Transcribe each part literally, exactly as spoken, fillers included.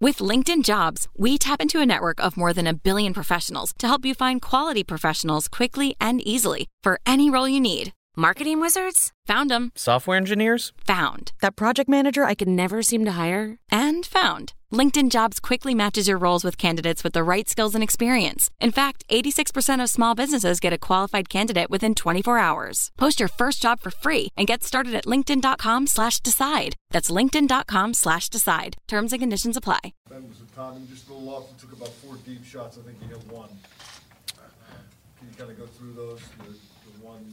With LinkedIn Jobs, we tap into a network of more than a billion professionals to help you find quality professionals quickly and easily for any role you need. Marketing wizards? Found them. Software engineers? Found. That project manager I could never seem to hire? And found. LinkedIn Jobs quickly matches your roles with candidates with the right skills and experience. In fact, eighty-six percent of small businesses get a qualified candidate within twenty-four hours. Post your first job for free and get started at linkedin.com slash decide. That's linkedin.com slash decide. Terms and conditions apply. Ben was with Tottenham just a little off. He took about four deep shots. I think he hit one. Uh, can you kind of go through those? The, the one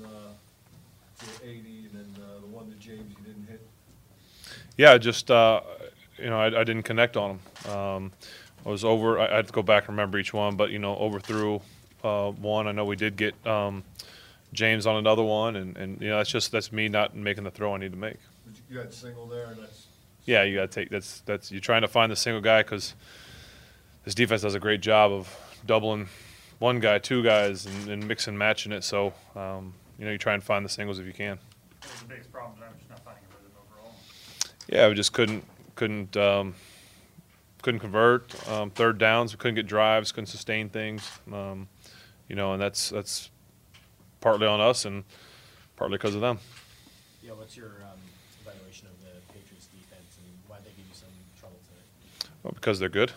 uh, to eighty and then uh, the one to James you didn't hit? Yeah, just... Uh, You know, I, I didn't connect on them. Um, I was over. I, I had to go back and remember each one, but you know, overthrew uh, one. I know we did get um, James on another one, and, and you know, that's just that's me not making the throw I need to make. But you had single there, and that's. Yeah, you got to take that's that's you're trying to find the single guy because this defense does a great job of doubling one guy, two guys, and, and mixing and matching it. So um, you know, you try and find the singles if you can. What was the biggest problem? I'm just not finding a rhythm overall. Yeah, we just couldn't. Couldn't um, couldn't convert um, third downs. We couldn't get drives. Couldn't sustain things. Um, you know, and that's that's partly on us and partly because of them. Yeah, what's your um, evaluation of the Patriots defense and why they give you some trouble today? Well, because they're good.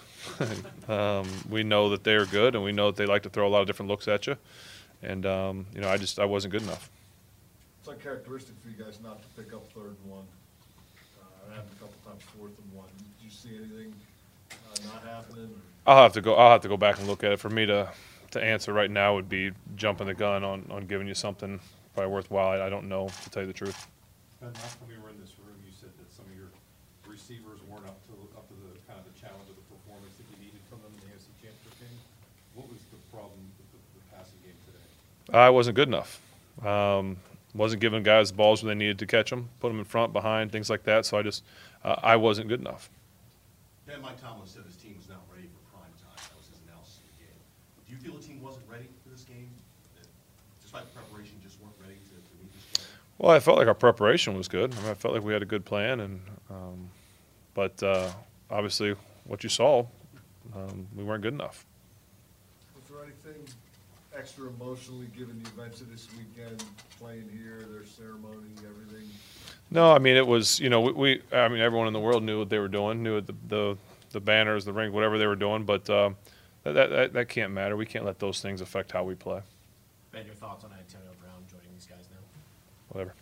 um, we know that they're good, and we know that they like to throw a lot of different looks at you. And um, you know, I just I wasn't good enough. It's uncharacteristic for you guys not to pick up third and one. Uh, happened a couple times fourth and one. Did you see anything uh, not happening? I'll have to go. I'll have to go back and look at it. For me to to answer right now would be jumping the gun on, on giving you something probably worthwhile. I, I don't know, to tell you the truth. Ben, last time we were in this room, you said that some of your receivers weren't up to up to the kind of the challenge of the performance that you needed from them in the A F C Championship game. What was the problem with the, the passing game today? I wasn't good enough. Um, wasn't giving guys balls when they needed to catch them, put them in front, behind, things like that. So I just, uh, I wasn't good enough. Ben, Mike Tomlin said his team was not ready for prime time. That was his analysis of the game. Do you feel the team wasn't ready for this game? That despite the preparation, just weren't ready to, to meet this game? Well, I felt like our preparation was good. I mean, I felt like we had a good plan, and um, but uh, obviously, what you saw, um, we weren't good enough. Was there anything extra emotionally given the events of this weekend, playing here, their ceremony, everything? No, I mean, it was, you know, we, we I mean, everyone in the world knew what they were doing, knew the the, the banners, the ring, whatever they were doing, but um, that, that that can't matter. We can't let those things affect how we play. Ben, your thoughts on Antonio Brown joining these guys now? Whatever.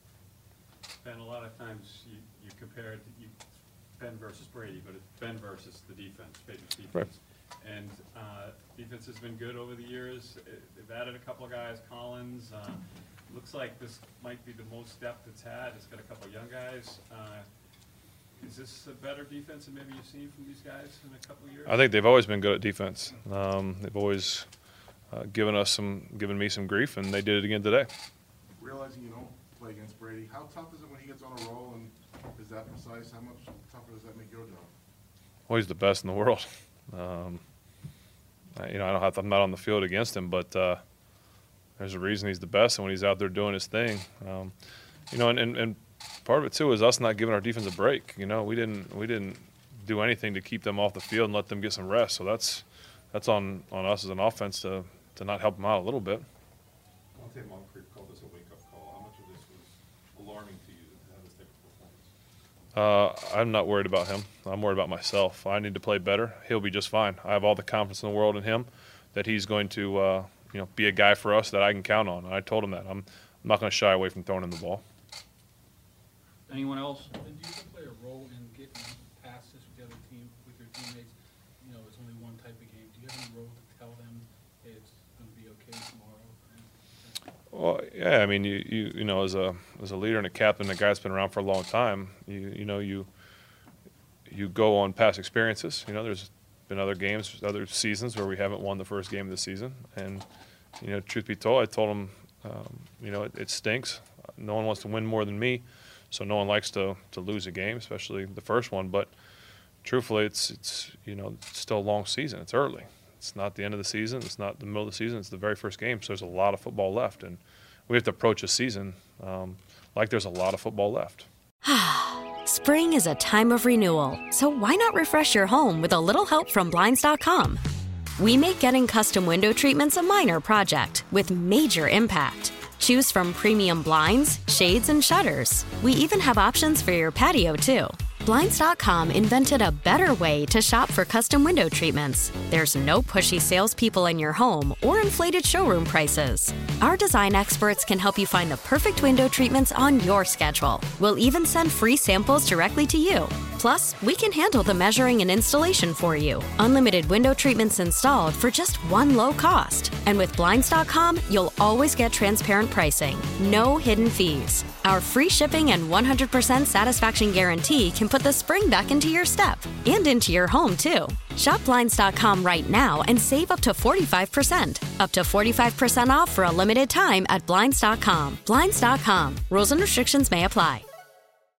Ben, a lot of times you, you compare it to you, Ben versus Brady, but it's Ben versus the defense, Patriots defense. Right. And uh, defense has been good over the years. It, they've added a couple of guys, Collins. Uh, looks like this might be the most depth it's had. It's got a couple of young guys. Uh, is this a better defense than maybe you've seen from these guys in a couple of years? I think they've always been good at defense. Um, they've always uh, given us some, given me some grief, and they did it again today. Realizing you don't play against Brady, how tough is it when he gets on a roll and is that precise? How much tougher does that make your job? Well, he's the best in the world. Um, I, you know, I don't have to, I'm not on the field against him, but uh, there's a reason he's the best, and when he's out there doing his thing, um, you know, and, and, and part of it too is us not giving our defense a break. You know, we didn't we didn't do anything to keep them off the field and let them get some rest. So that's that's on, on us as an offense to to not help them out a little bit. Monte Moncrief called this a wake-up call. How much of this was alarming to you to have this type of performance? Uh, I'm not worried about him. I'm worried about myself. I need to play better. He'll be just fine. I have all the confidence in the world in him that he's going to, uh, you know, be a guy for us that I can count on. And I told him that. I'm, I'm not going to shy away from throwing him the ball. Anyone else? And do you play a role in getting past this with the other team, with your teammates? You know, it's only one type of game. Do you have any role to tell them, hey, it's going to be okay tomorrow? Well, yeah, I mean, you, you you know, as a as a leader and a captain, a guy that's been around for a long time, you you know, you you go on past experiences. You know, there's been other games, other seasons where we haven't won the first game of the season, and you know, truth be told, I told him, um, you know, it, it stinks. No one wants to win more than me, so no one likes to to lose a game, especially the first one. But truthfully, it's it's you know, it's still a long season. It's early. It's not the end of the season. It's not the middle of the season. It's the very first game. So there's a lot of football left, and we have to approach a season um, like there's a lot of football left. Spring is a time of renewal, so why not refresh your home with a little help from Blinds dot com? We make getting custom window treatments a minor project with major impact. Choose from premium blinds, shades, and shutters. We even have options for your patio, too. Blinds dot com invented a better way to shop for custom window treatments. There's no pushy salespeople in your home or inflated showroom prices. Our design experts can help you find the perfect window treatments on your schedule. We'll even send free samples directly to you. Plus, we can handle the measuring and installation for you. Unlimited window treatments installed for just one low cost. And with Blinds dot com, you'll always get transparent pricing. No hidden fees. Our free shipping and one hundred percent satisfaction guarantee can put the spring back into your step and into your home, too. Shop Blinds dot com right now and save up to forty-five percent. Up to forty-five percent off for a limited time at Blinds dot com. Blinds dot com. Rules and restrictions may apply.